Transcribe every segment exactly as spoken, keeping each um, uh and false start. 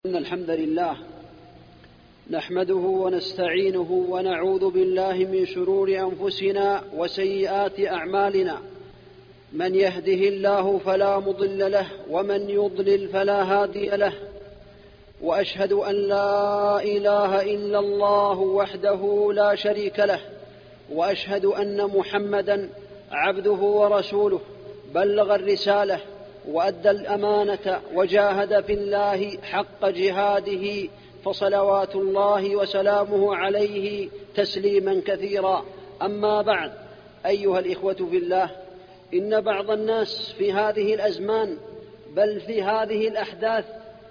إن الحمد لله نحمده ونستعينه ونعوذ بالله من شرور أنفسنا وسيئات أعمالنا. من يهده الله فلا مضل له ومن يضلل فلا هادي له، وأشهد أن لا إله إلا الله وحده لا شريك له، وأشهد أن محمدًا عبده ورسوله، بلغ الرسالة وأدى الأمانة وجاهد في الله حق جهاده، فصلوات الله وسلامه عليه تسليما كثيرا. أما بعد، أيها الإخوة في الله، إن بعض الناس في هذه الأزمان بل في هذه الأحداث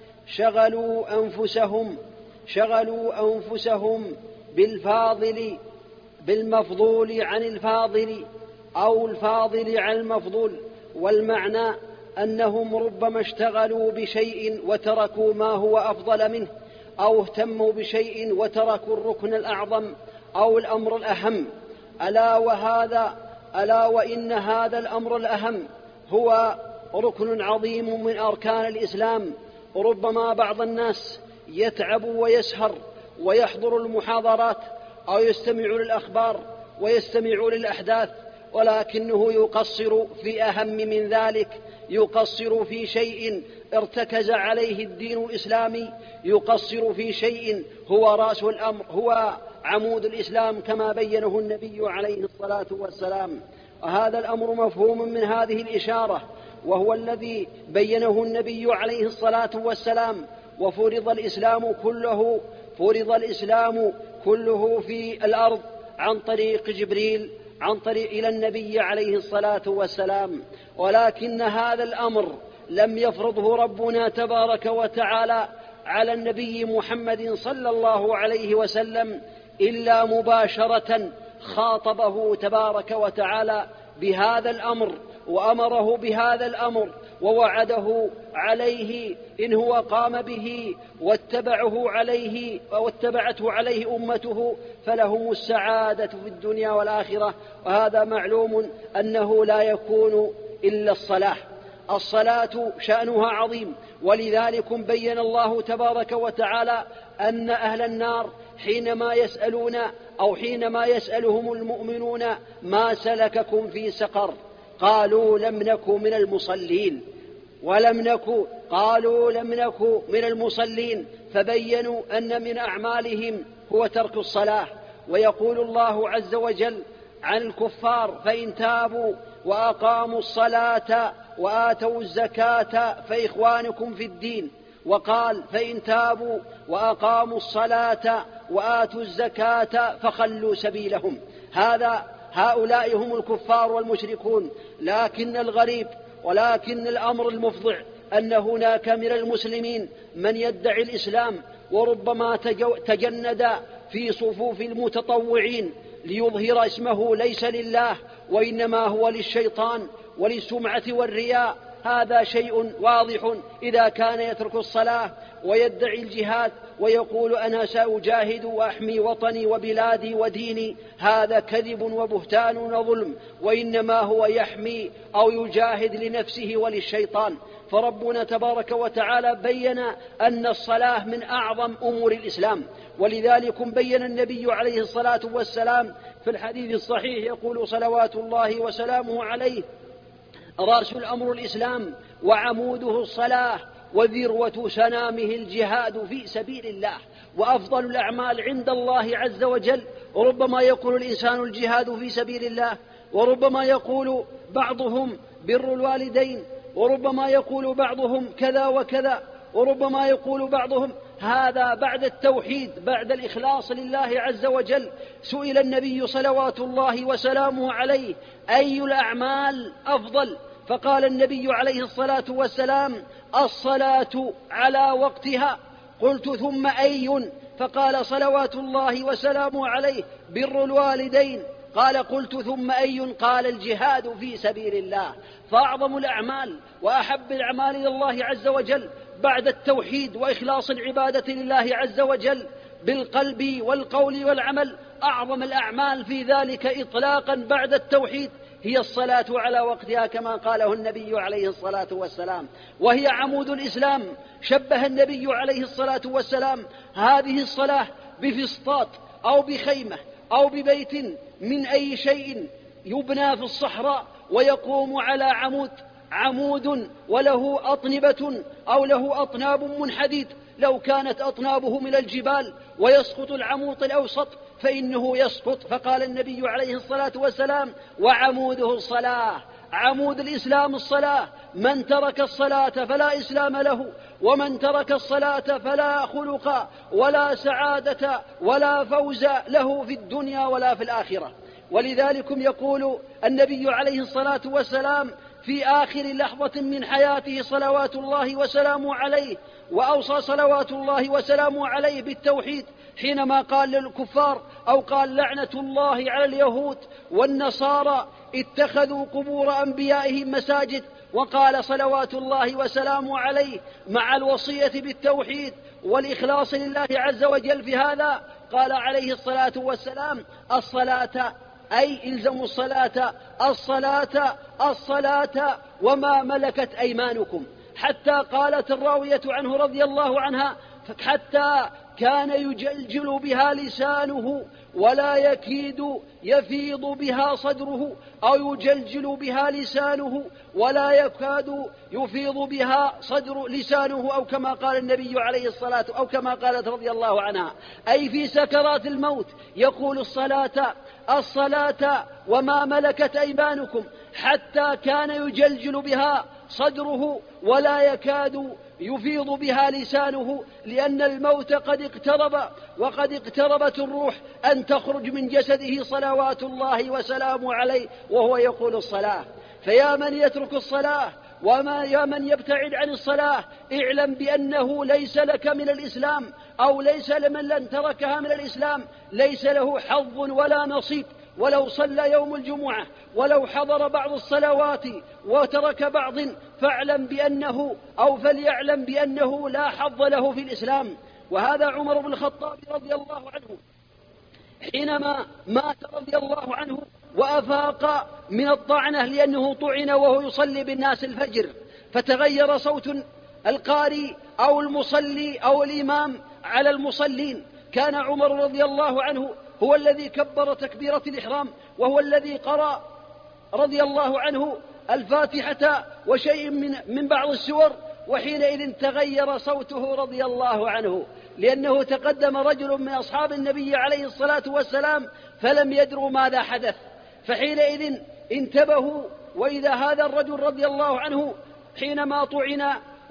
شغلوا أنفسهم شغلوا أنفسهم بالفاضل بالمفضول عن الفاضل أو الفاضل عن المفضول، والمعنى أنهم ربما اشتغلوا بشيء وتركوا ما هو أفضل منه، أو اهتموا بشيء وتركوا الركن الأعظم أو الأمر الأهم. ألا وهذا ألا وإن هذا الأمر الأهم هو ركن عظيم من أركان الإسلام. ربما بعض الناس يتعب ويسهر ويحضر المحاضرات أو يستمع للأخبار ويستمع للأحداث، ولكنه يقصر في أهم من ذلك، يقصر في شيء ارتكز عليه الدين الإسلامي، يقصر في شيء هو رأس الأمر، هو عمود الإسلام كما بينه النبي عليه الصلاة والسلام. وهذا الأمر مفهوم من هذه الإشارة، وهو الذي بينه النبي عليه الصلاة والسلام. وفرض الإسلام كله فرض الإسلام كله في الأرض عن طريق جبريل، عن طريق إلى النبي عليه الصلاة والسلام. ولكن هذا الأمر لم يفرضه ربنا تبارك وتعالى على النبي محمد صلى الله عليه وسلم إلا مباشرة. خاطبه تبارك وتعالى بهذا الأمر وأمره بهذا الأمر ووعده عليه إن هو قام به واتبعه عليه واتبعته عليه أمته فلهم السعادة في الدنيا والآخرة. وهذا معلوم أنه لا يكون إلا الصلاة. الصلاة شأنها عظيم، ولذلك بين الله تبارك وتعالى أن أهل النار حينما يسألون أو حينما يسألهم المؤمنون ما سلككم في سقر، قالوا لم نكن من المصلين ولم نكن قالوا لم نكن من المصلين فبينوا أن من أعمالهم هو ترك الصلاة. ويقول الله عز وجل عن الكفار: فإن تابوا وأقاموا الصلاة وآتوا الزكاة فإخوانكم في الدين. وقال: فإن تابوا وأقاموا الصلاة وآتوا الزكاة فخلوا سبيلهم. هذا هؤلاء هم الكفار والمشركون. لكن الغريب ولكن الأمر المفضع أن هناك من المسلمين من يدعي الإسلام وربما تجند في صفوف المتطوعين ليظهر اسمه ليس لله وإنما هو للشيطان وللسمعة والرياء. هذا شيء واضح إذا كان يترك الصلاة ويدعي الجهاد ويقول: أنا سأجاهد وأحمي وطني وبلادي وديني. هذا كذب وبهتان وظلم، وإنما هو يحمي أو يجاهد لنفسه وللشيطان. فربنا تبارك وتعالى بين أن الصلاة من أعظم أمور الإسلام، ولذلك بين النبي عليه الصلاة والسلام في الحديث الصحيح يقول صلوات الله وسلامه عليه: رأس الأمر الإسلام وعموده الصلاة وذروة سنامه الجهاد في سبيل الله. وأفضل الأعمال عند الله عز وجل ربما يقول الإنسان الجهاد في سبيل الله، وربما يقول بعضهم بر الوالدين، وربما يقول بعضهم كذا وكذا، وربما يقول بعضهم هذا بعد التوحيد، بعد الإخلاص لله عز وجل. سئل النبي صلوات الله وسلامه عليه: أي الأعمال أفضل؟ فقال النبي عليه الصلاة والسلام: الصلاة على وقتها. قلت: ثم أي؟ فقال صلوات الله وسلامه عليه: بر الوالدين. قال: قلت: ثم أي؟ قال: الجهاد في سبيل الله. فأعظم الأعمال وأحب الأعمال إلى الله عز وجل بعد التوحيد وإخلاص العبادة لله عز وجل بالقلب والقول والعمل، أعظم الأعمال في ذلك إطلاقا بعد التوحيد هي الصلاة على وقتها كما قاله النبي عليه الصلاة والسلام، وهي عمود الإسلام. شبه النبي عليه الصلاة والسلام هذه الصلاة بفسطاط أو بخيمة أو ببيت من أي شيء يبنى في الصحراء ويقوم على عمود عمود وله أطنبة أو له أطناب من حديد. لو كانت أطنابه من الجبال ويسقط العمود الأوسط فإنه يسقط. فقال النبي عليه الصلاة والسلام: وعموده الصلاة. عمود الإسلام الصلاة، من ترك الصلاة فلا إسلام له، ومن ترك الصلاة فلا خلق ولا سعادة ولا فوز له في الدنيا ولا في الآخرة. ولذلك يقول النبي عليه الصلاة والسلام في آخر لحظة من حياته صلوات الله وسلامه عليه، وأوصى صلوات الله وسلامه عليه بالتوحيد حينما قال للكفار أو قال: لعنة الله على اليهود والنصارى اتخذوا قبور أنبيائهم مساجد. وقال صلوات الله وسلامه عليه مع الوصية بالتوحيد والإخلاص لله عز وجل في هذا، قال عليه الصلاة والسلام: الصلاة، أي إلزموا الصلاة، الصلاة الصلاة وما ملكت أيمانكم. حتى قالت الراوية عنه رضي الله عنها: حتى كان يجلجل بها لسانه ولا يكيد يفيض بها صدره، أو يجلجل بها لسانه ولا يكاد يفيض بها صدر لسانه، أو كما قال النبي عليه الصلاة أو كما قالت رضي الله عنها، أي في سكرات الموت يقول: الصلاة الصلاة وما ملكت أيمانكم. حتى كان يجلجل بها صدره ولا يكاد يفيض بها لسانه، لأن الموت قد اقترب، وقد اقتربت الروح أن تخرج من جسده صلوات الله وسلامه عليه وهو يقول الصلاة. فيا من يترك الصلاة وما يا من يبتعد عن الصلاة، اعلم بأنه ليس لك من الإسلام، أو ليس لمن لن تركها من الإسلام ليس له حظ ولا نصيب. ولو صلى يوم الجمعة ولو حضر بعض الصلوات وترك بعض، فاعلم بأنه أو فليعلم بأنه لا حظ له في الإسلام. وهذا عمر بن الخطاب رضي الله عنه حينما مات رضي الله عنه وأفاق من الطعنة، لأنه طعن وهو يصلي بالناس الفجر، فتغير صوت القارئ أو المصلي أو الإمام على المصلين. كان عمر رضي الله عنه هو الذي كبر تكبيرة الإحرام، وهو الذي قرأ رضي الله عنه الفاتحة وشيء من, من بعض السور، وحينئذ تغير صوته رضي الله عنه، لأنه تقدم رجل من أصحاب النبي عليه الصلاة والسلام فلم يدروا ماذا حدث، فحينئذ انتبهوا. وإذا هذا الرجل رضي الله عنه حينما طعن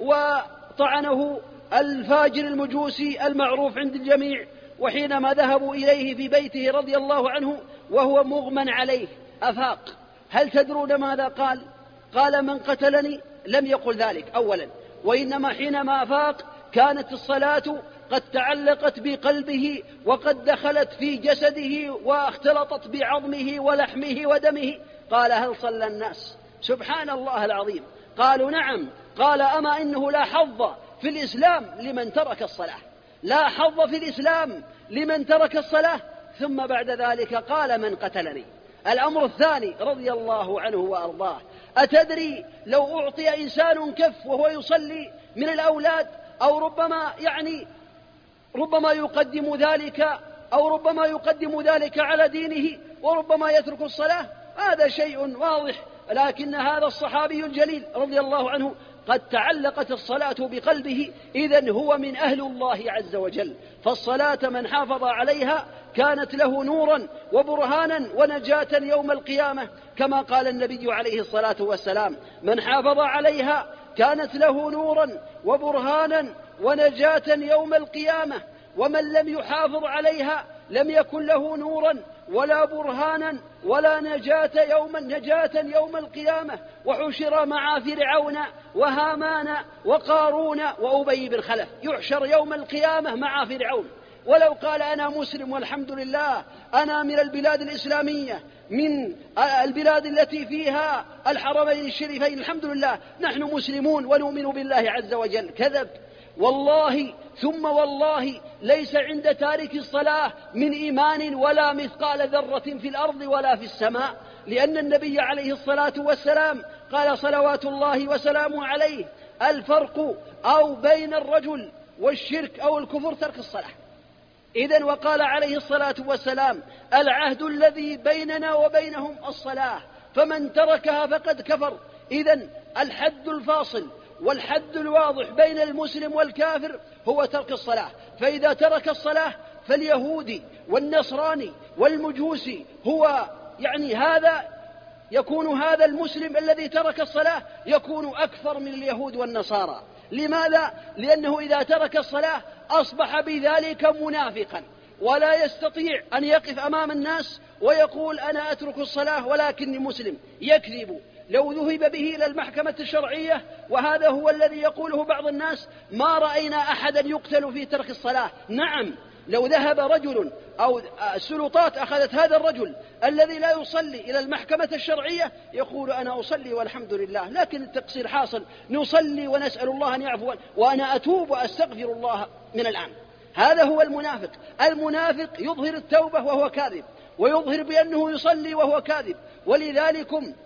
وطعنه الفاجر المجوسي المعروف عند الجميع، وحينما ذهبوا إليه في بيته رضي الله عنه وهو مغمى عليه أفاق. هل تدرون ماذا قال؟ قال: من قتلني. لم يقل ذلك أولا، وإنما حينما أفاق كانت الصلاة قد تعلقت بقلبه وقد دخلت في جسده واختلطت بعظمه ولحمه ودمه. قال: هل صلى الناس؟ سبحان الله العظيم. قالوا: نعم. قال: أما إنه لا حظ في الإسلام لمن ترك الصلاة، لا حظ في الإسلام لمن ترك الصلاة. ثم بعد ذلك قال: من قتلني. الأمر الثاني رضي الله عنه وأرضاه: أتدري لو أعطي إنسان كف وهو يصلي من الأولاد، أو ربما يعني ربما يقدم ذلك أو ربما يقدم ذلك على دينه، وربما يترك الصلاة، هذا شيء واضح. لكن هذا الصحابي الجليل رضي الله عنه قد تعلقت الصلاة بقلبه، إذن هو من أهل الله عز وجل. فالصلاة من حافظ عليها كانت له نورا وبرهانا ونجاة يوم القيامة، كما قال النبي عليه الصلاة والسلام: من حافظ عليها كانت له نورا وبرهانا ونجاة يوم القيامة، ومن لم يحافظ عليها لم يكن له نورا ولا برهانا ولا نجاة يوم نجاة يوم القيامة. وحشر مع فرعون وهامان وقارون وأبي بن خلف، يحشر يوم القيامة مع فرعون. ولو قال: أنا مسلم والحمد لله، أنا من البلاد الإسلامية، من البلاد التي فيها الحرمين الشريفين، الحمد لله نحن مسلمون ونؤمن بالله عز وجل، كذب. والله ثم والله ليس عند تارك الصلاة من إيمان ولا مثقال ذرة في الأرض ولا في السماء. لأن النبي عليه الصلاة والسلام قال صلوات الله وسلامه عليه: الفرق أو بين الرجل والشرك أو الكفر ترك الصلاة. إذن وقال عليه الصلاة والسلام: العهد الذي بيننا وبينهم الصلاة، فمن تركها فقد كفر. إذن الحد الفاصل والحد الواضح بين المسلم والكافر هو ترك الصلاة. فإذا ترك الصلاة فاليهودي والنصراني والمجوسي هو يعني هذا يكون هذا المسلم الذي ترك الصلاة يكون أكثر من اليهود والنصارى. لماذا؟ لأنه إذا ترك الصلاة أصبح بذلك منافقا، ولا يستطيع أن يقف أمام الناس ويقول: أنا أترك الصلاة ولكني مسلم. يكذب. لو ذهب به إلى المحكمة الشرعية، وهذا هو الذي يقوله بعض الناس، ما رأينا أحدا يقتل في ترك الصلاة. نعم، لو ذهب رجل أو السلطات أخذت هذا الرجل الذي لا يصلي إلى المحكمة الشرعية يقول: أنا أصلي والحمد لله، لكن التقصير حاصل، نصلي ونسأل الله أن يعفو، وأنا أتوب وأستغفر الله من الآن. هذا هو المنافق. المنافق يظهر التوبة وهو كاذب، ويظهر بأنه يصلي وهو كاذب. ولذلك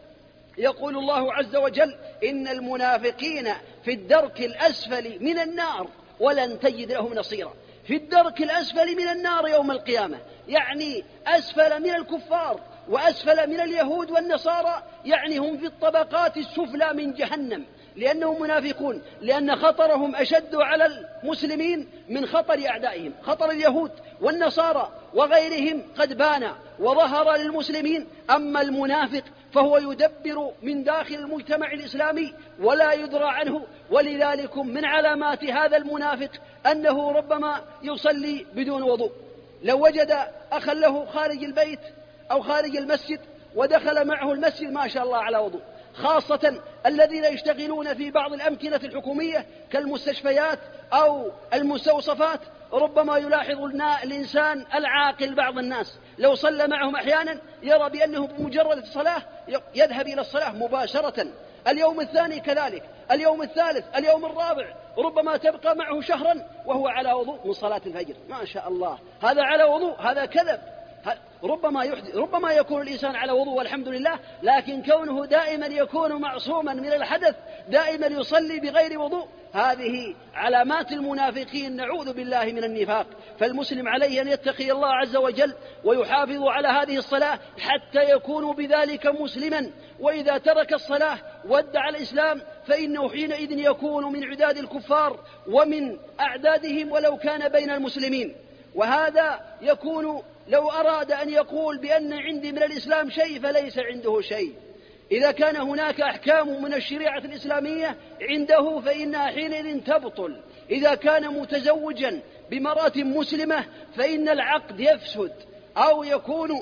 يقول الله عز وجل: إن المنافقين في الدرك الأسفل من النار ولن تجد لهم نصيرا. في الدرك الأسفل من النار يوم القيامة، يعني أسفل من الكفار وأسفل من اليهود والنصارى، يعني هم في الطبقات السفلى من جهنم، لأنهم منافقون، لأن خطرهم أشد على المسلمين من خطر أعدائهم. خطر اليهود والنصارى وغيرهم قد بان وظهر للمسلمين، أما المنافق فهو يدبر من داخل المجتمع الإسلامي ولا يدرى عنه. ولذلك من علامات هذا المنافق أنه ربما يصلي بدون وضوء. لو وجد أخا له خارج البيت أو خارج المسجد ودخل معه المسجد ما شاء الله على وضوء، خاصة الذين يشتغلون في بعض الأمكنة الحكومية كالمستشفيات أو المستوصفات، ربما يلاحظ الإنسان العاقل بعض الناس لو صلى معهم أحيانا يرى بأنه بمجرد الصلاة يذهب إلى الصلاة مباشرة. اليوم الثاني كذلك، اليوم الثالث، اليوم الرابع، ربما تبقى معه شهرا وهو على وضوء من صلاة الفجر. ما شاء الله، هذا على وضوء، هذا كذب. ربما يحدث، ربما يكون الإنسان على وضوء والحمد لله، لكن كونه دائما يكون معصوما من الحدث، دائما يصلي بغير وضوء، هذه علامات المنافقين، نعوذ بالله من النفاق. فالمسلم عليه أن يتقي الله عز وجل ويحافظ على هذه الصلاة حتى يكون بذلك مسلما. وإذا ترك الصلاة وادعى الإسلام فإنه حينئذ يكون من عداد الكفار ومن أعدادهم ولو كان بين المسلمين. وهذا يكون لو أراد أن يقول بأن عندي من الإسلام شيء فليس عنده شيء. إذا كان هناك أحكام من الشريعة الإسلامية عنده فإنها حينئذ تبطل. إذا كان متزوجا بمرأة مسلمة فإن العقد يفسد، أو يكون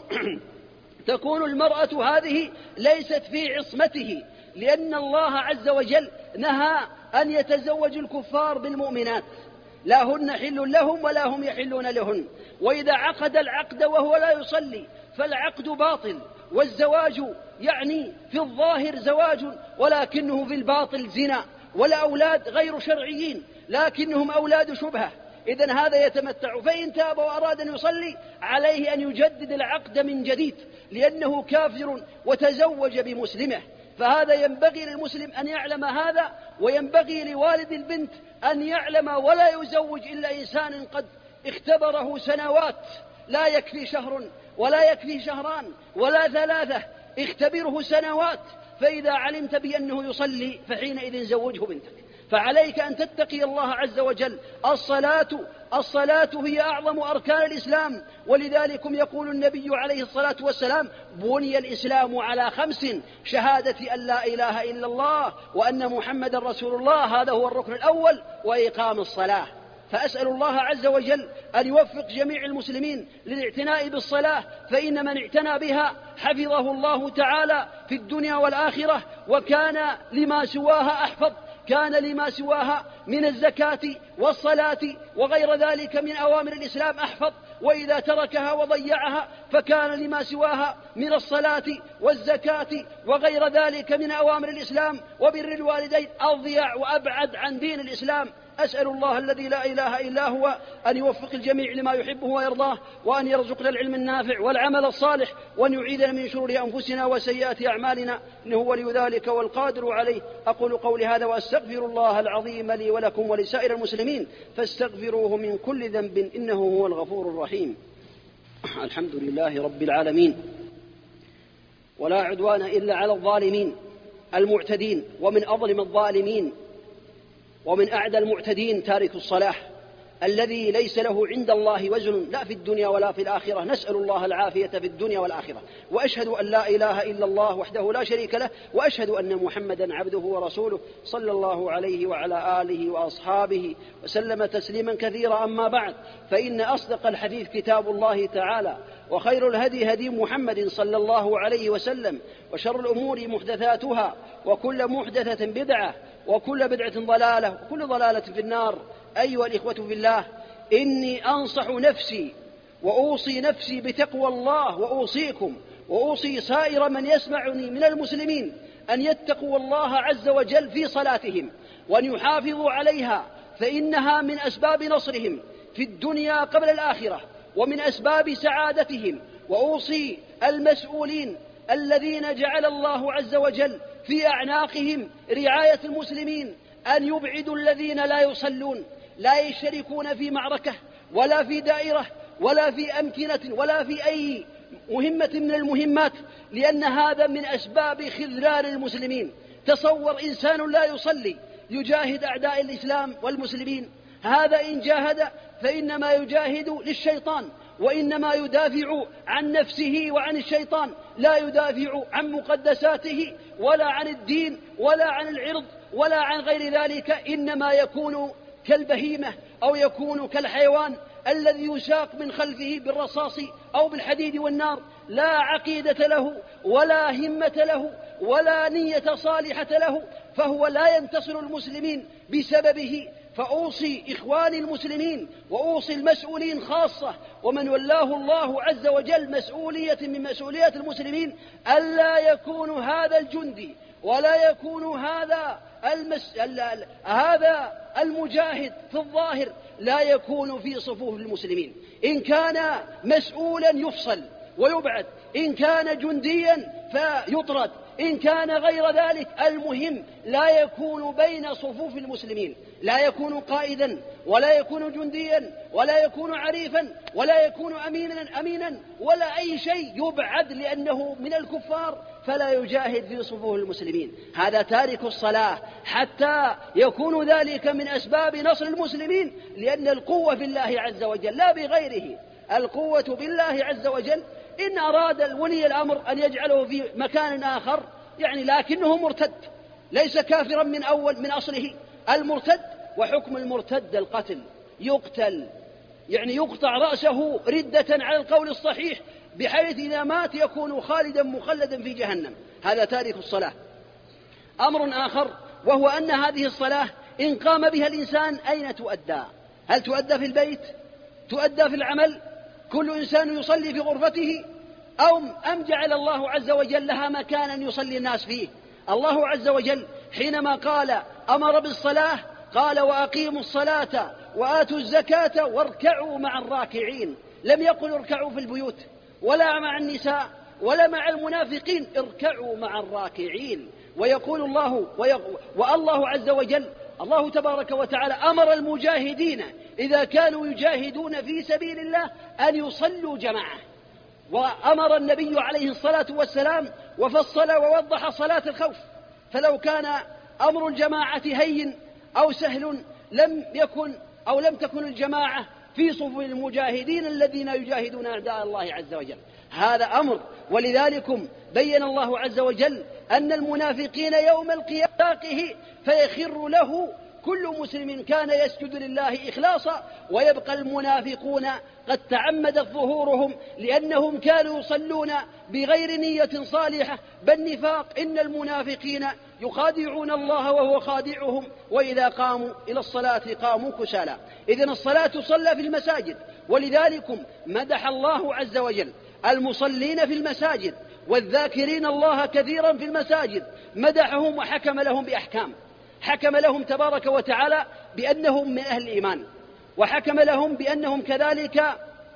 تكون المرأة هذه ليست في عصمته، لأن الله عز وجل نهى أن يتزوج الكفار بالمؤمنات، لا هن حل لهم ولا هم يحلون لهن. وإذا عقد العقد وهو لا يصلي فالعقد باطل، والزواج يعني في الظاهر زواج ولكنه في الباطل زنا، والأولاد غير شرعيين لكنهم أولاد شبهة. إذن هذا يتمتع، فإن تاب وأراد أن يصلي عليه أن يجدد العقد من جديد، لأنه كافر وتزوج بمسلمة. فهذا ينبغي للمسلم أن يعلم هذا، وينبغي لوالد البنت أن يعلم ولا يزوج إلا إنسان قد اختبره سنوات، لا يكفي شهر ولا يكفي شهران ولا ثلاثة، اختبره سنوات، فإذا علمت بأنه يصلي فحينئذ زوجه بنتك. فعليك أن تتقي الله عز وجل. الصلاة الصلاة هي أعظم أركان الإسلام، ولذلك يقول النبي عليه الصلاة والسلام: بني الإسلام على خمس: شهادة أن لا إله إلا الله وأن محمد رسول الله، هذا هو الركن الأول، وإقام الصلاة. فأسأل الله عز وجل أن يوفق جميع المسلمين للاعتناء بالصلاة، فإن من اعتنى بها حفظه الله تعالى في الدنيا والآخرة، وكان لما سواها أحفظ، كان لما سواها من الزكاة والصلاة وغير ذلك من أوامر الإسلام أحفظ. وإذا تركها وضيعها فكان لما سواها من الصلاة والزكاة وغير ذلك من أوامر الإسلام وبر الوالدين أضيع وأبعد عن دين الإسلام. أسأل الله الذي لا إله إلا هو أن يوفق الجميع لما يحبه ويرضاه، وأن يرزقنا العلم النافع والعمل الصالح، وأن يعيذنا من شرور أنفسنا وسيئات أعمالنا، إنه ولي ذلك والقادر عليه. أقول قولي هذا وأستغفر الله العظيم لي ولكم ولسائر المسلمين، فاستغفروه من كل ذنب إنه هو الغفور الرحيم. الحمد لله رب العالمين، ولا عدوان إلا على الظالمين المعتدين، ومن أظلم الظالمين ومن أعدى المعتدين تارك الصلاة الذي ليس له عند الله وزن لا في الدنيا ولا في الآخرة، نسأل الله العافية في الدنيا والآخرة. وأشهد أن لا إله إلا الله وحده لا شريك له، وأشهد أن محمدا عبده ورسوله صلى الله عليه وعلى آله وأصحابه وسلم تسليما كثيرا. أما بعد، فإن أصدق الحديث كتاب الله تعالى، وخير الهدي هدي محمد صلى الله عليه وسلم، وشر الأمور محدثاتها، وكل محدثة بدعة، وكل بدعة ضلالة، وكل ضلالة في النار. أيها الإخوة في الله، إني أنصح نفسي وأوصي نفسي بتقوى الله، وأوصيكم وأوصي سائر من يسمعني من المسلمين أن يتقوا الله عز وجل في صلاتهم، وأن يحافظوا عليها، فإنها من أسباب نصرهم في الدنيا قبل الآخرة، ومن أسباب سعادتهم. وأوصي المسؤولين الذين جعل الله عز وجل في أعناقهم رعاية المسلمين أن يبعدوا الذين لا يصلون، لا يشتركون في معركة ولا في دائرة ولا في أمكنة ولا في أي مهمة من المهمات، لأن هذا من أسباب خذلان المسلمين. تصور إنسان لا يصلي يجاهد أعداء الإسلام والمسلمين، هذا إن جاهد فإنما يجاهد للشيطان، وإنما يدافع عن نفسه وعن الشيطان، لا يدافع عن مقدساته ولا عن الدين ولا عن العرض ولا عن غير ذلك، إنما يكون كالبهيمة أو يكون كالحيوان الذي يساق من خلفه بالرصاص أو بالحديد والنار، لا عقيدة له ولا همة له ولا نية صالحة له، فهو لا ينتصر المسلمين بسببه. فأوصي إخواني المسلمين وأوصي المسؤولين خاصة، ومن ولاه الله عز وجل مسؤولية من مسؤوليات المسلمين، ألا يكون هذا الجندي ولا يكون هذا المس... هذا المجاهد في الظاهر لا يكون في صفوف المسلمين. إن كان مسؤولا يفصل ويبعد، إن كان جنديا فيطرد، إن كان غير ذلك، المهم لا يكون بين صفوف المسلمين، لا يكون قائدا ولا يكون جنديا ولا يكون عريفا ولا يكون أمينا أمينا ولا أي شيء، يبعد لأنه من الكفار، فلا يجاهد في صفوف المسلمين. هذا تارك الصلاة، حتى يكون ذلك من أسباب نصر المسلمين، لأن القوة في الله عز وجل لا بغيره، القوة بالله عز وجل. إن أراد الولي الأمر أن يجعله في مكان آخر يعني لكنه مرتد، ليس كافرا من أول من أصله، المرتد وحكم المرتد القتل، يقتل يعني يقطع رأسه ردة على القول الصحيح، بحيث إذا مات يكون خالدا مخلدا في جهنم. هذا تارك الصلاة. أمر آخر، وهو أن هذه الصلاة إن قام بها الإنسان أين تؤدى؟ هل تؤدى في البيت؟ تؤدى في العمل؟ كل إنسان يصلي في غرفته؟ أو أم جعل الله عز وجل لها مكانا يصلي الناس فيه؟ الله عز وجل حينما قال أمر بالصلاة قال وأقيموا الصلاة وآتوا الزكاة واركعوا مع الراكعين، لم يقل اركعوا في البيوت ولا مع النساء ولا مع المنافقين، اركعوا مع الراكعين. ويقول الله والله عز وجل الله تبارك وتعالى أمر المجاهدين إذا كانوا يجاهدون في سبيل الله أن يصلوا جماعة، وأمر النبي عليه الصلاة والسلام وفصل ووضح صلاة الخوف. فلو كان أمر الجماعة هين أو سهل لم يكن أو لم تكن الجماعة في صفوف المجاهدين الذين يجاهدون أعداء الله عز وجل. هذا أمر، ولذلك بين الله عز وجل أن المنافقين يوم القيامة فيخر له كل مسلم كان يسجد لله إخلاصا، ويبقى المنافقون قد تعمدت ظهورهم لأنهم كانوا يصلون بغير نية صالحة، بل نفاق. إن المنافقين يخادعون الله وهو خادعهم، وإذا قاموا إلى الصلاة قاموا كسالى. إذن الصلاة تصلى في المساجد، ولذلك مدح الله عز وجل المصلين في المساجد والذاكرين الله كثيرا في المساجد، مدحهم وحكم لهم بأحكام. حكم لهم تبارك وتعالى بأنهم من أهل الإيمان، وحكم لهم بأنهم كذلك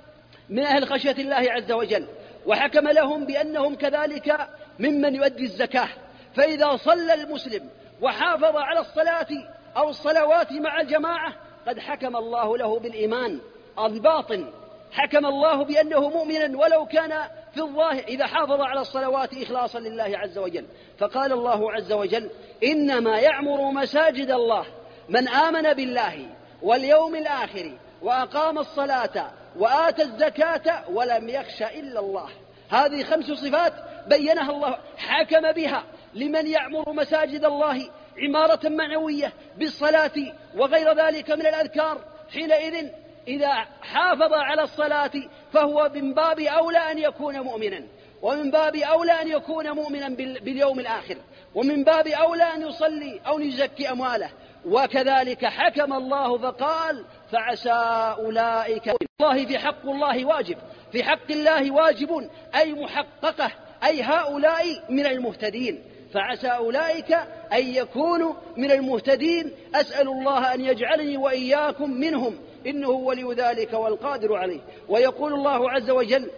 من أهل خشية الله عز وجل، وحكم لهم بأنهم كذلك ممن يؤدي الزكاة. فإذا صلى المسلم وحافظ على الصلاة أو الصلوات مع الجماعة قد حكم الله له بالإيمان الباطن، حكم الله بأنه مؤمنا ولو كان في الظاهر إذا حافظ على الصلوات إخلاصا لله عز وجل. فقال الله عز وجل: إنما يعمر مساجد الله من آمن بالله واليوم الآخر وأقام الصلاة وآتى الزكاة ولم يخش إلا الله. هذه خمس صفات بينها الله، حكم بها لمن يعمر مساجد الله عمارة معنوية بالصلاة وغير ذلك من الأذكار. حينئذ إذا حافظ على الصلاة فهو من باب أولى أن يكون مؤمنا، ومن باب أولى أن يكون مؤمنا باليوم الآخر، ومن باب أولى أن يصلي أو يزكي أمواله. وكذلك حكم الله فقال: فعسى أولئك. الله في حق الله واجب، في حق الله واجب أي محققة، أي هؤلاء من المهتدين. فعسى أولئك أن يكونوا من المهتدين. أسأل الله أن يجعلني وإياكم منهم، إنه ولي ذلك والقادر عليه. ويقول الله عز وجل: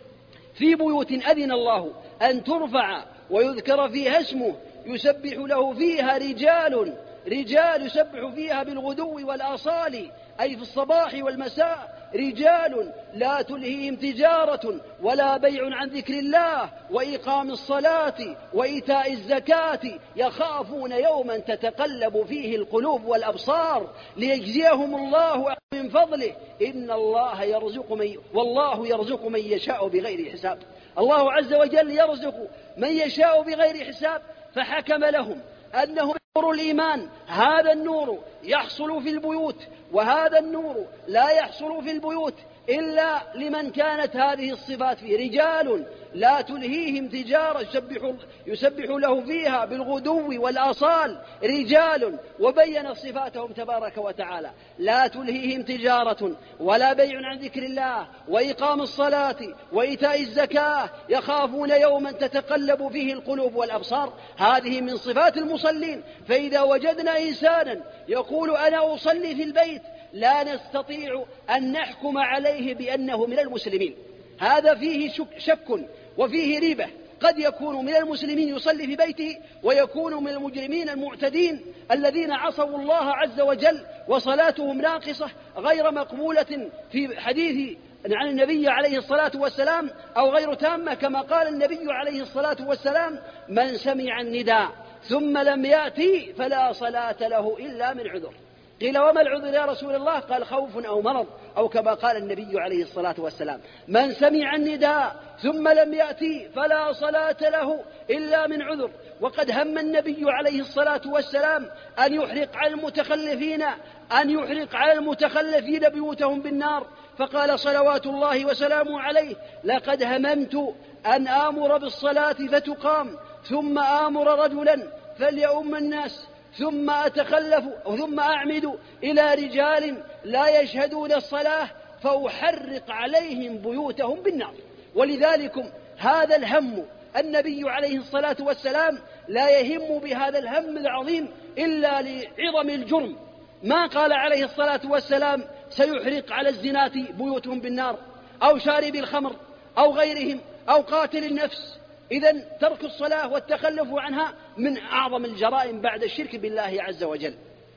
في بيوت أذن الله أن ترفع ويذكر فيها اسمه يسبح له فيها رجال رجال يسبح فيها بالغدو والآصال، أي في الصباح والمساء، رجال لا تلهيهم تجارة ولا بيع عن ذكر الله وإقام الصلاة وإيتاء الزكاة يخافون يوما تتقلب فيه القلوب والأبصار ليجزيهم الله من فضله إن الله يرزق من والله يرزق من يشاء بغير حساب. الله عز وجل يرزق من يشاء بغير حساب. فحكم لهم أنه نور الإيمان، هذا النور يحصل في البيوت، وهذا النور لا يحصل في البيوت إلا لمن كانت هذه الصفات فيه: رجال لا تلهيهم تجارة يسبح, يسبح له فيها بالغدو والآصال، رجال. وبين صفاتهم تبارك وتعالى: لا تلهيهم تجارة ولا بيع عن ذكر الله وإقام الصلاة وإيتاء الزكاة يخافون يوما تتقلب فيه القلوب والأبصار. هذه من صفات المصلين. فإذا وجدنا إنسانا يقول: أنا أصلي في البيت، لا نستطيع أن نحكم عليه بأنه من المسلمين. هذا فيه شك وفيه ريبة. قد يكون من المسلمين يصلي في بيته، ويكون من المجرمين المعتدين الذين عصوا الله عز وجل وصلاتهم ناقصة غير مقبولة في حديث عن النبي عليه الصلاة والسلام، أو غير تامة، كما قال النبي عليه الصلاة والسلام: من سمع النداء ثم لم يأتي فلا صلاة له إلا من عذر. قيل: وما العذر يا رسول الله؟ قال: خوف أو مرض، أو كما قال النبي عليه الصلاة والسلام: من سمع النداء ثم لم يأتي فلا صلاة له إلا من عذر. وقد هم النبي عليه الصلاة والسلام أن يحرق على المتخلفين أن يحرق على المتخلفين بيوتهم بالنار، فقال صلوات الله وسلامه عليه: لقد هممت أن آمر بالصلاة فتقام، ثم آمر رجلا فليؤم الناس، ثم أتخلف ثم أعمد إلى رجال لا يشهدون الصلاة فأحرق عليهم بيوتهم بالنار. ولذلك هذا الهم النبي عليه الصلاة والسلام لا يهم بهذا الهم العظيم إلا لعظم الجرم. ما قال عليه الصلاة والسلام: سيحرق على الزناة بيوتهم بالنار، أو شارب الخمر، أو غيرهم، أو قاتل النفس. إذن ترك الصلاة والتخلف عنها من أعظم الجرائم بعد الشرك بالله عز وجل.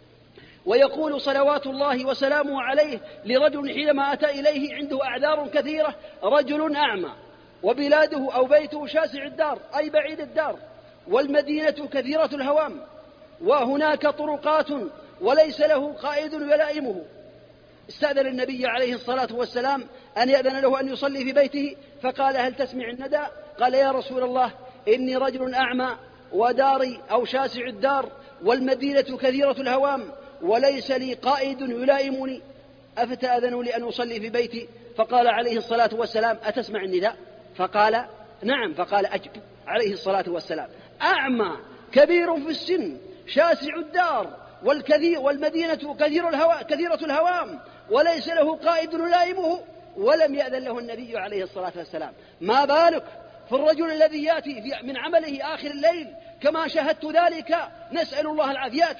ويقول صلوات الله وسلامه عليه لرجل حينما أتى إليه عنده أعذار كثيرة: رجل أعمى وبلاده أو بيته شاسع الدار، أي بعيد الدار، والمدينة كثيرة الهوام، وهناك طرقات وليس له قائد يلائمه. استأذن النبي عليه الصلاة والسلام أن يأذن له أن يصلي في بيته، فقال: هل تسمع الندى؟ قال: يا رسول الله، إني رجل أعمى وداري أو شاسع الدار والمدينة كثيرة الهوام وليس لي قائد يلائمني، أفتأذن لي أن أصلي في بيتي؟ فقال عليه الصلاة والسلام: أتسمع النداء؟ فقال: نعم. فقال: أجب عليه الصلاة والسلام: أعمى كبير في السن شاسع الدار والكثير والمدينة كثير الهوا كثيرة الهوام وليس له قائد يلائمه، ولم يأذن له النبي عليه الصلاة والسلام. ما بالك في الرجل الذي يأتي من عمله آخر الليل، كما شاهدت ذلك، نسأل الله العافية، يأتي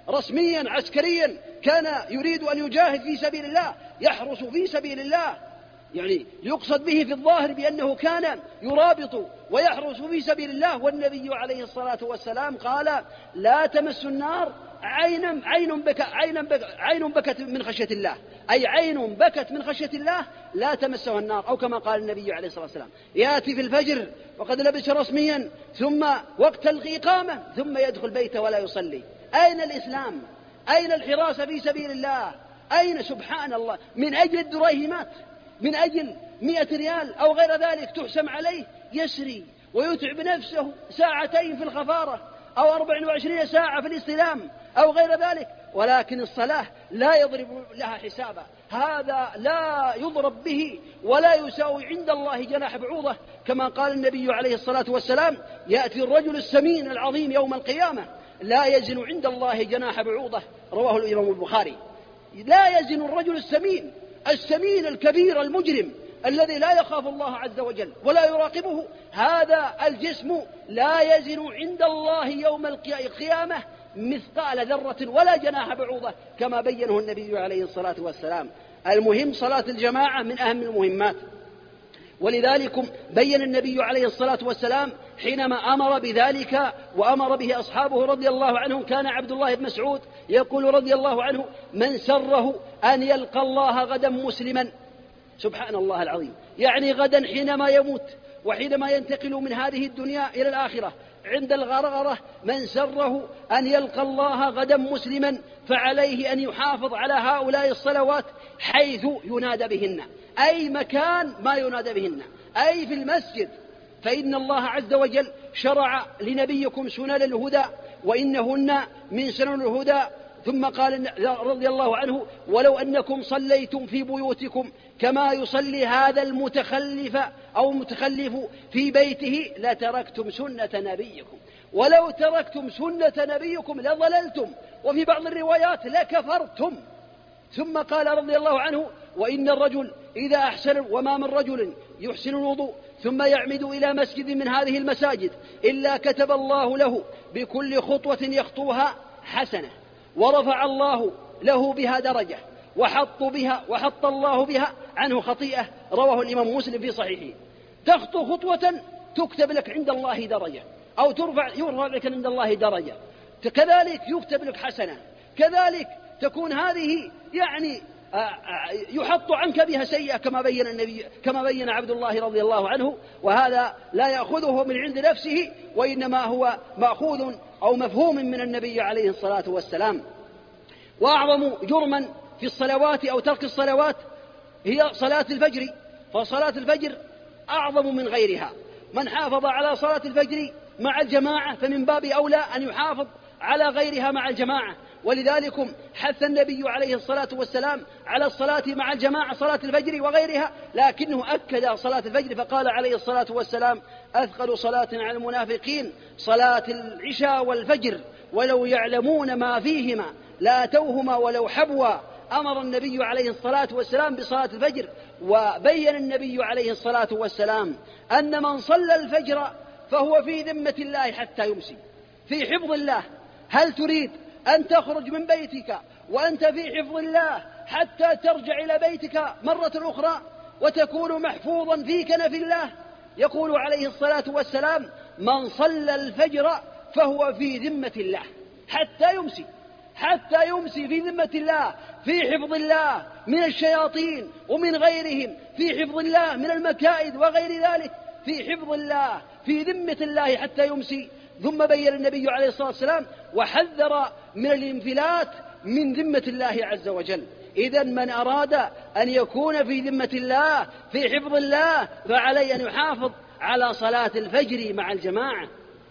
رسميا عسكريا كان يريد أن يجاهد في سبيل الله، يحرس في سبيل الله، يعني يقصد به في الظاهر بأنه كان يرابط ويحرس في سبيل الله. والنبي عليه الصلاة والسلام قال: لا تمس النار عين عين بك عين بك عين بكت من خشية الله، أي عين بكت من خشية الله لا تمسها النار، أو كما قال النبي عليه الصلاة والسلام: يأتي في الفجر وقد لبس رسميا، ثم وقت الإقامة، ثم يدخل بيته ولا يصلي. أين الإسلام؟ أين الحراسة في سبيل الله؟ أين؟ سبحان الله، من أجل الدريهمات، من أجل مئة ريال أو غير ذلك تحسم عليه، يسري ويتعب نفسه ساعتين في الخفارة أو أربع وعشرين ساعة في الاستلام أو غير ذلك. ولكن الصلاة لا يضرب لها حسابا، هذا لا يضرب به ولا يساوي عند الله جناح بعوضة، كما قال النبي عليه الصلاة والسلام: يأتي الرجل السمين العظيم يوم القيامة لا يزن عند الله جناح بعوضة، رواه الإمام البخاري. لا يزن الرجل السمين السمين الكبير المجرم الذي لا يخاف الله عز وجل ولا يراقبه، هذا الجسم لا يزن عند الله يوم القيامة مثقال ذرة ولا جناح بعوضة، كما بينه النبي عليه الصلاة والسلام. المهم صلاة الجماعة من أهم المهمات، ولذلك بين النبي عليه الصلاة والسلام حينما أمر بذلك وأمر به أصحابه رضي الله عنهم. كان عبد الله بن مسعود يقول رضي الله عنه: من سره أن يلقى الله غدا مسلما. سبحان الله العظيم، يعني غدا حينما يموت وحينما ينتقل من هذه الدنيا إلى الآخرة عند الغرغرة، من سره أن يلقى الله غدا مسلما فعليه أن يحافظ على هؤلاء الصلوات حيث ينادى بهن، أي مكان ما ينادى بهن، أي في المسجد، فإن الله عز وجل شرع لنبيكم سنن الهدى وإنهن من سنن الهدى. ثم قال رضي الله عنه: ولو أنكم صليتم في بيوتكم كما يصلي هذا المتخلف أو متخلف في بيته لتركتم سنة نبيكم، ولو تركتم سنة نبيكم لضللتم، وفي بعض الروايات لكفرتم. ثم قال رضي الله عنه: وإن الرجل إذا أحسن، وما من رجل يحسن الوضوء ثم يعمد إلى مسجد من هذه المساجد إلا كتب الله له بكل خطوة يخطوها حسنة، ورفع الله له بها درجة، وحط بها وحط الله بها عنه خطيئة، رواه الإمام مسلم في صحيحه. تخطو خطوة تكتب لك عند الله درجة، أو ترفع يرفع لك عند الله درجة، كذلك يكتب لك حسنة، كذلك تكون هذه يعني يحط عنك بها سيئة، كما بين النبي كما بين عبد الله رضي الله عنه. وهذا لا يأخذه من عند نفسه، وإنما هو مأخوذ أو مفهوم من النبي عليه الصلاة والسلام. وأعظم جرما في الصلوات أو ترك الصلوات هي صلاة الفجر، فصلاة الفجر أعظم من غيرها. من حافظ على صلاة الفجر مع الجماعة فمن باب أولى أن يحافظ على غيرها مع الجماعة. ولذلك حث النبي عليه الصلاة والسلام على الصلاة مع الجماعة، صلاة الفجر وغيرها، لكنه أكد صلاة الفجر فقال عليه الصلاة والسلام: أثقل صلاة على المنافقين صلاة العشاء والفجر ولو يعلمون ما فيهما لاتوهما ولو حبوا. أمر النبي عليه الصلاة والسلام بصلاة الفجر، وبين النبي عليه الصلاة والسلام أن من صلى الفجر فهو في ذمة الله حتى يمسي، في حفظ الله. هل تريد أن تخرج من بيتك وأنت في حفظ الله حتى ترجع إلى بيتك مرة أخرى وتكون محفوظا في كنف الله؟ يقول عليه الصلاة والسلام: من صلى الفجر فهو في ذمة الله حتى يمسي، حتى يمسي في ذمة الله، في حفظ الله من الشياطين ومن غيرهم، في حفظ الله من المكائد وغير ذلك، في حفظ الله في ذمة الله حتى يمسي. ثم بين النبي عليه الصلاة والسلام وحذر من الانفلات من ذمة الله عز وجل. إذن من أراد أن يكون في ذمة الله في حفظ الله فعليه أن يحافظ على صلاة الفجر مع الجماعة.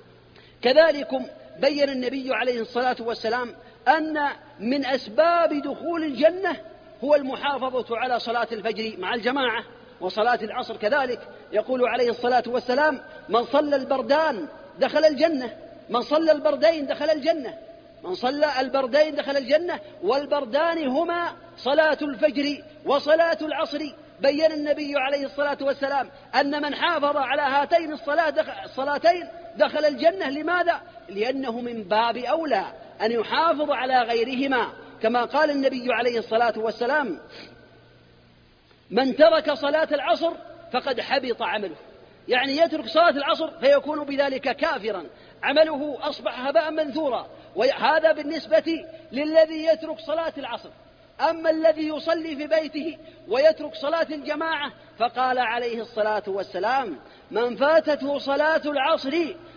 كذلك بين النبي عليه الصلاة والسلام أن من أسباب دخول الجنة هو المحافظة على صلاة الفجر مع الجماعة وصلاة العصر كذلك. يقول عليه الصلاة والسلام: من صلى البردان دخل الجنة، من صلى البردين دخل الجنة، من صلى البردين دخل الجنة، والبردان هما صلاة الفجر وصلاة العصر. بين النبي عليه الصلاة والسلام أن من حافظ على هاتين الصلاتين دخل الجنة. لماذا؟ لأنه من باب أولى أن يحافظ على غيرهما، كما قال النبي عليه الصلاة والسلام: من ترك صلاة العصر فقد حبط عمله، يعني يترك صلاة العصر فيكون بذلك كافرا، عمله أصبح هباء منثورا. وهذا بالنسبة للذي يترك صلاة العصر. أما الذي يصلي في بيته ويترك صلاة الجماعة فقال عليه الصلاة والسلام: من فاتته صلاة العصر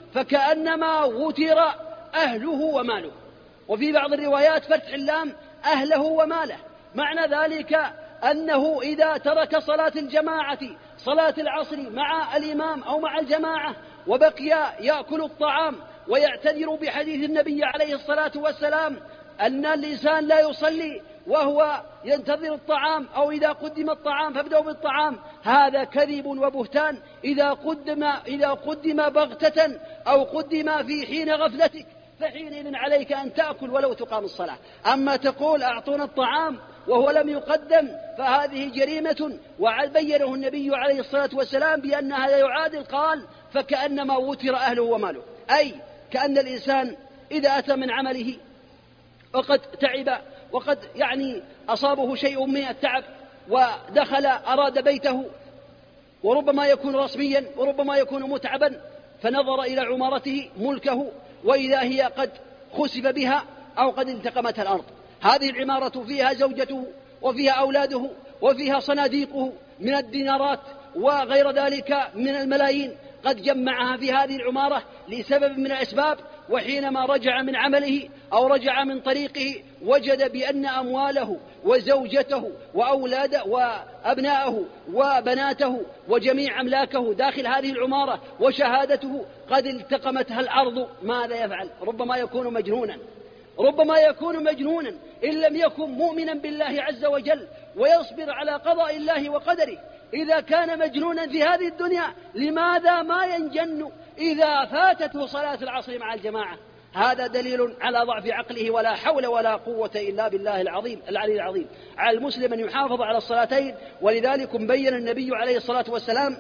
فكأنما وتر أهله وماله. وفي بعض الروايات فتح اللام أهله وماله، معنى ذلك أنه إذا ترك صلاة الجماعة صلاة العصر مع الإمام أو مع الجماعة وبقي يأكل الطعام ويعتذر بحديث النبي عليه الصلاة والسلام أن الإنسان لا يصلي وهو ينتظر الطعام، أو إذا قدم الطعام فابدأوا بالطعام، هذا كذب وبهتان. إذا قدم, إذا قدم بغتة أو قدم في حين غفلتك فحينئذ عليك أن تأكل ولو تقام الصلاة. أما تقول أعطونا الطعام وهو لم يقدم فهذه جريمة، وبينه النبي عليه الصلاة والسلام بأن هذا يعادل، قال: فكأنما وتر أهله وماله، أي كأن الإنسان إذا أتى من عمله وقد تعب وقد يعني أصابه شيء من التعب ودخل أراد بيته، وربما يكون رسميا وربما يكون متعبا، فنظر إلى عمارته ملكه وإذا هي قد خسف بها أو قد التقمتها الأرض. هذه العمارة فيها زوجته وفيها أولاده وفيها صناديقه من الدينارات وغير ذلك من الملايين، قد جمعها في هذه العمارة لسبب من الأسباب، وحينما رجع من عمله أو رجع من طريقه وجد بأن أمواله وزوجته وأولاده وأبناءه وبناته وجميع أملاكه داخل هذه العمارة وشهادته قد التقمتها الأرض. ماذا يفعل؟ ربما يكون مجنونا، ربما يكون مجنونا إن لم يكن مؤمنا بالله عز وجل ويصبر على قضاء الله وقدره. إذا كان مجنونا في هذه الدنيا لماذا ما ينجن إذا فاتته صلاة العصر مع الجماعة؟ هذا دليل على ضعف عقله، ولا حول ولا قوة إلا بالله العظيم العلي العظيم. على المسلم أن يحافظ على الصلاتين، ولذلك بين النبي عليه الصلاة والسلام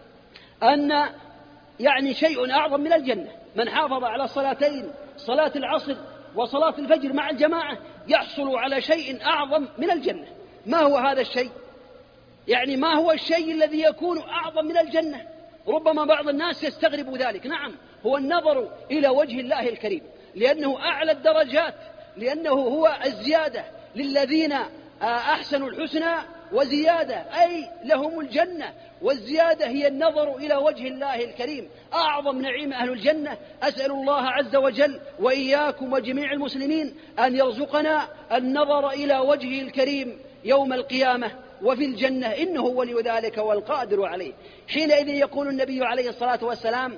أن يعني شيء أعظم من الجنة. من حافظ على الصلاتين، صلاة العصر وصلاة الفجر مع الجماعة، يحصل على شيء أعظم من الجنة. ما هو هذا الشيء؟ يعني ما هو الشيء الذي يكون أعظم من الجنة؟ ربما بعض الناس يستغرب ذلك. نعم، هو النظر إلى وجه الله الكريم، لأنه أعلى الدرجات، لأنه هو الزيادة للذين أحسنوا الحسنى وزيادة، أي لهم الجنة، والزيادة هي النظر إلى وجه الله الكريم، أعظم نعيم أهل الجنة. أسأل الله عز وجل وإياكم وجميع المسلمين أن يرزقنا النظر إلى وجهه الكريم يوم القيامة وفي الجنة، إنه ولي ذلك والقادر عليه. حينئذ يقول النبي عليه الصلاة والسلام: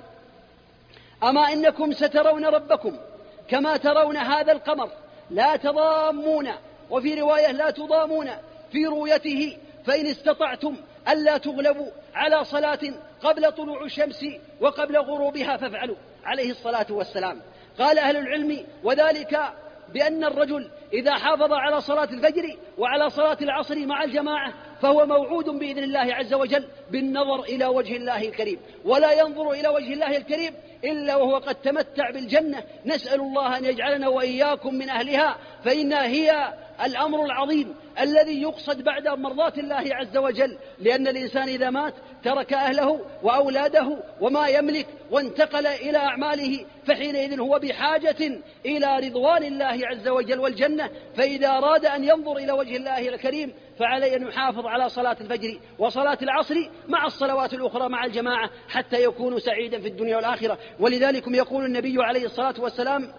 أما إنكم سترون ربكم كما ترون هذا القمر لا تضامون، وفي رواية لا تضامون في رؤيته، فإن استطعتم ألا تغلبوا على صلاة قبل طلوع الشمس وقبل غروبها فافعلوا، عليه الصلاة والسلام. قال أهل العلم: وذلك بأن الرجل إذا حافظ على صلاة الفجر وعلى صلاة العصر مع الجماعة فهو موعود بإذن الله عز وجل بالنظر إلى وجه الله الكريم، ولا ينظر إلى وجه الله الكريم إلا وهو قد تمتع بالجنة. نسأل الله أن يجعلنا وإياكم من أهلها، فإنها هي الأمر العظيم الذي يقصد بعد مرضاة الله عز وجل، لأن الإنسان إذا مات ترك أهله وأولاده وما يملك وانتقل إلى أعماله، فحينئذ هو بحاجة إلى رضوان الله عز وجل والجنة. فإذا أراد أن ينظر إلى وجه الله الكريم فعليه أن يحافظ على صلاة الفجر وصلاة العصر مع الصلوات الأخرى مع الجماعة حتى يكون سعيدا في الدنيا والآخرة. ولذلك يقول النبي عليه الصلاة والسلام: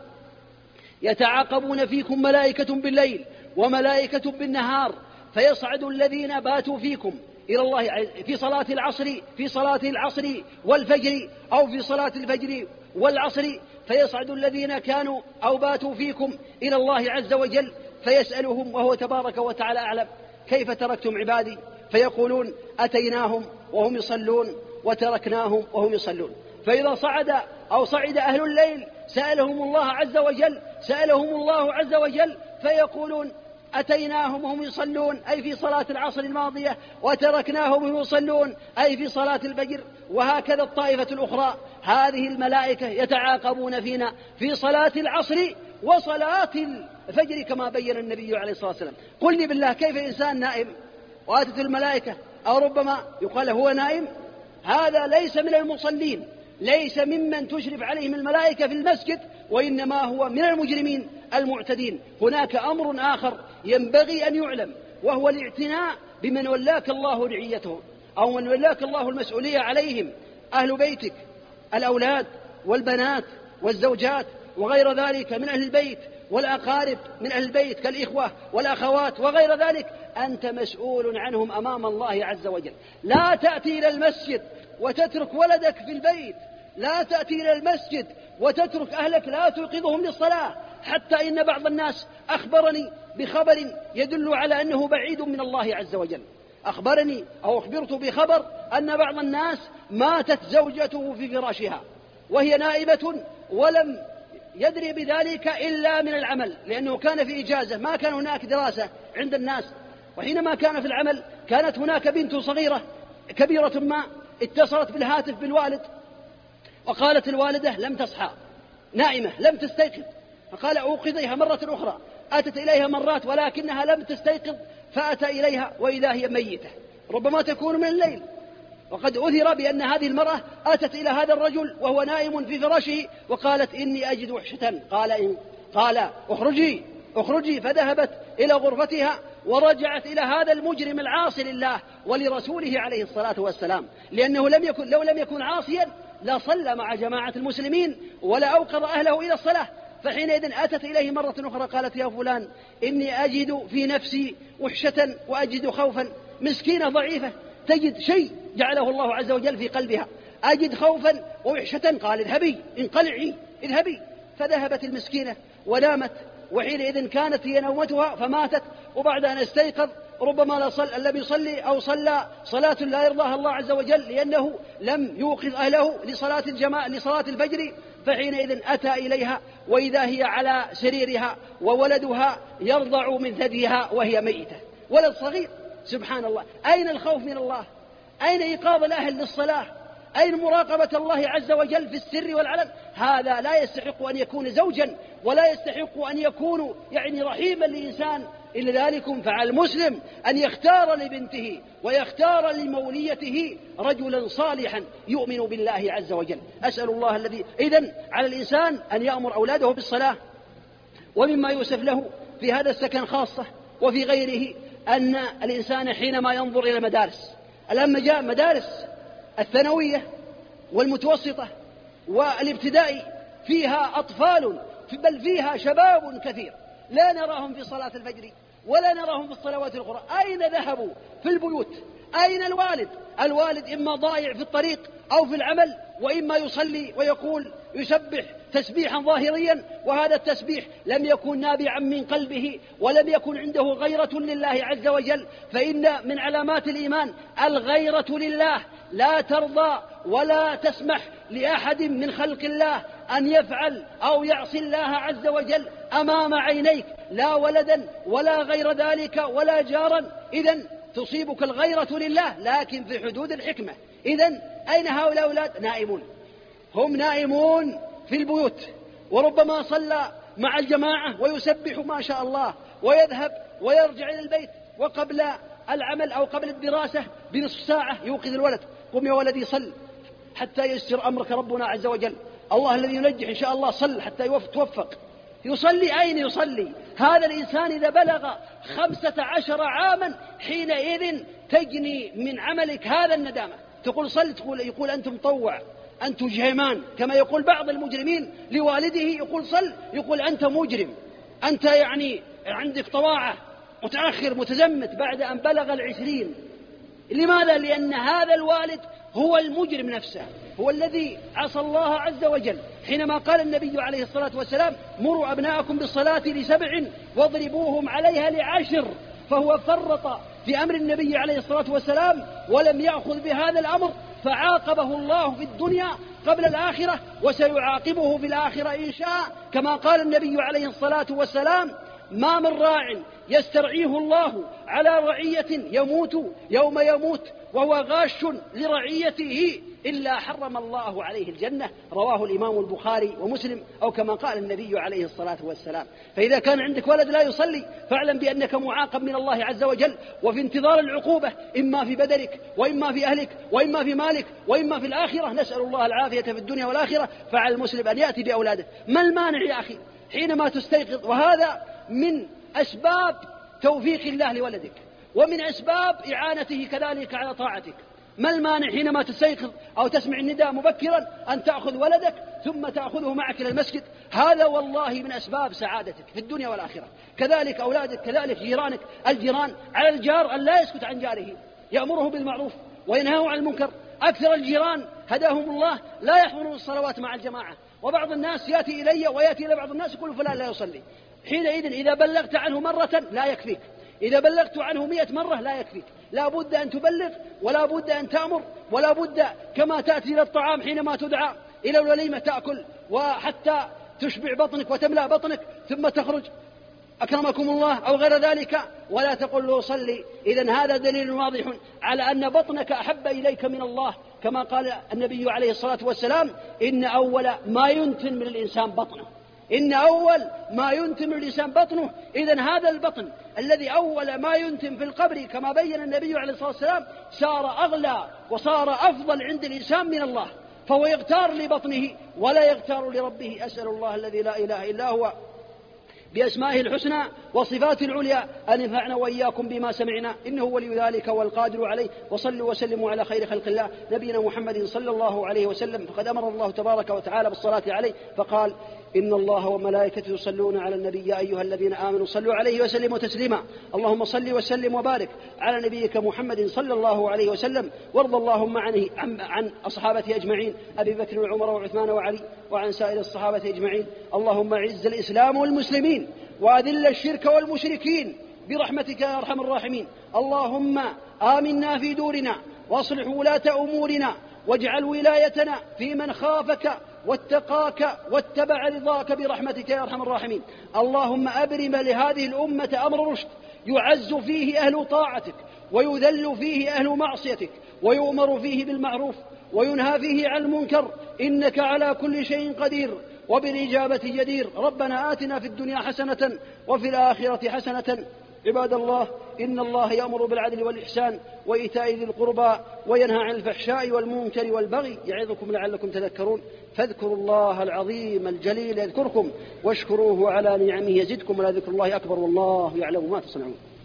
يتعاقبون فيكم ملائكة بالليل وملائكة بالنهار، فيصعد الذين باتوا فيكم إلى الله في صلاة العصر في صلاة العصر والفجر، أو في صلاة الفجر والعصر، فيصعد الذين كانوا أو باتوا فيكم إلى الله عز وجل فيسألهم وهو تبارك وتعالى أعلم: كيف تركتم عبادي؟ فيقولون: أتيناهم وهم يصلون وتركناهم وهم يصلون. فإذا صعد أو صعد أهل الليل سألهم الله عز وجل سألهم الله عز وجل فيقولون: أتيناهم وهم يصلون، أي في صلاة العصر الماضية، وتركناهم وهم يصلون، أي في صلاة الفجر. وهكذا الطائفة الأخرى، هذه الملائكة يتعاقبون فينا في صلاة العصر وصلاة الفجر كما بين النبي عليه الصلاة والسلام. قل لي بالله كيف إنسان نائم وآتت الملائكة أو ربما يقال هو نائم؟ هذا ليس من المصلين، ليس ممن تشرف عليهم الملائكة في المسجد، وإنما هو من المجرمين المعتدين. هناك أمر آخر ينبغي أن يعلم، وهو الاعتناء بمن ولاك الله رعيته أو من ولاك الله المسؤولية عليهم، أهل بيتك، الأولاد والبنات والزوجات وغير ذلك من أهل البيت، والأقارب من أهل البيت كالإخوة والأخوات وغير ذلك، أنت مسؤول عنهم أمام الله عز وجل. لا تأتي إلى المسجد وتترك ولدك في البيت، لا تأتي إلى المسجد وتترك أهلك لا توقظهم للصلاة، حتى إن بعض الناس أخبرني بخبر يدل على أنه بعيد من الله عز وجل. أخبرني أو أخبرت بخبر أن بعض الناس ماتت زوجته في فراشها وهي نائبة، ولم يدري بذلك إلا من العمل، لأنه كان في إجازة، ما كان هناك دراسة عند الناس. وحينما كان في العمل كانت هناك بنت صغيرة كبيرة ما اتصلت بالهاتف بالوالد، وقالت الوالدة لم تصحى، نائمة لم تستيقظ، فقال أوقظيها مرة أخرى. أتت إليها مرات ولكنها لم تستيقظ، فأتى إليها وإذا هي ميتة، ربما تكون من الليل. وقد أثر بأن هذه المرأة أتت إلى هذا الرجل وهو نائم في فراشه وقالت إني أجد وحشة. قال إن قال اخرجي اخرجي، فذهبت إلى غرفتها ورجعت إلى هذا المجرم العاصي لله ولرسوله عليه الصلاة والسلام، لأنه لم يكن لو لم يكن عاصيا لا صلى مع جماعة المسلمين ولا أوقظ أهله إلى الصلاة. فحينئذ أتت إليه مرة أخرى قالت يا فلان إني أجد في نفسي وحشة وأجد خوفا. مسكينة ضعيفة تجد شيء جعله الله عز وجل في قلبها، أجد خوفا ووحشة. قال اذهبي انقلعي اذهبي. فذهبت المسكينة ونامت، وحينئذ كانت هي نومتها فماتت. وبعد أن استيقظ ربما لم يصلي أو صلى صلاة لا يرضاها الله عز وجل، لأنه لم يوقظ أهله لصلاة الجماعة لصلاة الفجر. فحينئذ أتى إليها وإذا هي على سريرها وولدها يرضع من ثديها وهي ميتة، ولد صغير. سبحان الله، أين الخوف من الله؟ أين إيقاظ الأهل للصلاة؟ أين مراقبة الله عز وجل في السر والعلن؟ هذا لا يستحق أن يكون زوجا ولا يستحق أن يكون يعني رحيما لإنسان. إلا ذلكم فعلى المسلم أن يختار لبنته ويختار لموليته رجلا صالحا يؤمن بالله عز وجل. أسأل الله الذي إذن على الإنسان أن يأمر أولاده بالصلاة. ومما يوسف له في هذا السكن خاصة وفي غيره أن الإنسان حينما ينظر إلى المدارس، الآن جاء مدارس الثانوية والمتوسطة والابتدائي فيها أطفال بل فيها شباب كثير لا نراهم في صلاة الفجر ولا نراهم في الصلوات الأخرى. أين ذهبوا؟ في البيوت. أين الوالد؟ الوالد إما ضائع في الطريق أو في العمل، وإما يصلي ويقول يسبح تسبيحا ظاهريا، وهذا التسبيح لم يكن نابعا من قلبه ولم يكن عنده غيرة لله عز وجل. فإن من علامات الإيمان الغيرة لله، لا ترضى ولا تسمح لأحد من خلق الله أن يفعل أو يعصي الله عز وجل أمام عينيك، لا ولدا ولا غير ذلك ولا جارا. إذن تصيبك الغيرة لله لكن في حدود الحكمة. إذن أين هؤلاء الأولاد؟ نائمون، هم نائمون في البيوت، وربما صلى مع الجماعة ويسبح ما شاء الله ويذهب ويرجع إلى البيت، وقبل العمل أو قبل الدراسة بنصف ساعة يوقظ الولد قم يا ولدي صل حتى ييسر أمرك ربنا عز وجل، الله الذي ينجح إن شاء الله صل حتى توفق. يصلي أين يصلي؟ هذا الإنسان إذا بلغ خمسة عشر عاما حينئذ تجني من عملك هذا الندامة. تقول صل، تقول يقول أنت مطوع، أنت جهيمان، كما يقول بعض المجرمين لوالده يقول صل، يقول أنت مجرم، أنت يعني عندك طواعة، متأخر متزمت بعد أن بلغ العشرين. لماذا؟ لأن هذا الوالد هو المجرم نفسه، هو الذي عصى الله عز وجل. حينما قال النبي عليه الصلاة والسلام مروا أبناءكم بالصلاة لسبع واضربوهم عليها لعشر، فهو فرط في أمر النبي عليه الصلاة والسلام ولم يأخذ بهذا الأمر، فعاقبه الله في الدنيا قبل الآخرة، وسيعاقبه في الآخرة إن شاء، كما قال النبي عليه الصلاة والسلام ما من راع يسترعيه الله على رعية يموت يوم يموت وهو غاش لرعيته إلا حرم الله عليه الجنة. رواه الإمام البخاري ومسلم، أو كما قال النبي عليه الصلاة والسلام. فإذا كان عندك ولد لا يصلي فاعلم بأنك معاقب من الله عز وجل، وفي انتظار العقوبة إما في بدنك وإما في أهلك وإما في مالك وإما في الآخرة. نسأل الله العافية في الدنيا والآخرة. فعلى المسلم أن يأتي بأولاده. ما المانع يا أخي حينما تستيقظ؟ وهذا من أسباب توفيق الله لولدك ومن أسباب إعانته كذلك على طاعتك. ما المانع حينما تستيقظ أو تسمع النداء مبكرا أن تأخذ ولدك ثم تأخذه معك إلى المسجد؟ هذا والله من أسباب سعادتك في الدنيا والآخرة. كذلك أولادك، كذلك جيرانك. الجيران على الجار أن لا يسكت عن جاره، يأمره بالمعروف وينهاه عن المنكر. أكثر الجيران هداهم الله لا يحضرون الصلوات مع الجماعة، وبعض الناس يأتي إلي ويأتي إلى بعض الناس يقول فلان لا يصلي. حينئذ إذا بلغت عنه مرة لا يكفيك، إذا بلغت عنه مئة مرة لا يكفيك. لا بد أن تبلغ ولا بد أن تأمر ولا بد كما تأتي إلى الطعام حينما تدعى إلى الوليمة تأكل وحتى تشبع بطنك وتملأ بطنك ثم تخرج أكرمكم الله أو غير ذلك ولا تقل له صلي. إذن هذا دليل واضح على أن بطنك أحب إليك من الله، كما قال النبي عليه الصلاة والسلام إن أول ما ينتن من الإنسان بطنه، إن أول ما ينتن من الإنسان بطنه. إذن هذا البطن الذي أول ما ينتن في القبر كما بين النبي عليه الصلاة والسلام صار أغلى وصار أفضل عند الإنسان من الله، فهو يغتار لبطنه ولا يغتار لربه. أسأل الله الذي لا إله إلا هو بأسمائه الحسنى وصفاته العليا أن ينفعنا وإياكم بما سمعنا، إنه ولي ذلك والقادر عليه. وصلوا وسلموا على خير خلق الله نبينا محمد صلى الله عليه وسلم. فقد أمر الله تبارك وتعالى بالصلاة عليه فقال إن الله وملائكته يصلون على النبي يا أيها الذين آمنوا صلوا عليه وسلموا تسليما. اللهم صل وسلم وبارك على نبيك محمد صلى الله عليه وسلم، وارض اللهم عنه عن, عن أصحابته أجمعين أبي بكر وعمر وعثمان وعلي وعن سائر الصحابة أجمعين. اللهم اعز الإسلام والمسلمين وأذل الشرك والمشركين برحمتك يا أرحم الراحمين. اللهم آمنا في دورنا واصلح ولاة أمورنا واجعل ولايتنا في من خافك واتقاك واتبع رضاك برحمتك يا أرحم الراحمين. اللهم أبرم لهذه الأمة أمر رشد يعز فيه أهل طاعتك ويذل فيه أهل معصيتك ويؤمر فيه بالمعروف وينهى فيه عن المنكر، إنك على كل شيء قدير وبالإجابة جدير. ربنا آتنا في الدنيا حسنة وفي الآخرة حسنة. عباد الله إن الله يأمر بالعدل والإحسان وإيتاء ذي القربى وينهى عن الفحشاء والمنكر والبغي يعظكم لعلكم تذكرون. فاذكروا الله العظيم الجليل يذكركم واشكروه على نعمه يزدكم ولذكر الله أكبر والله يعلم ما تصنعون.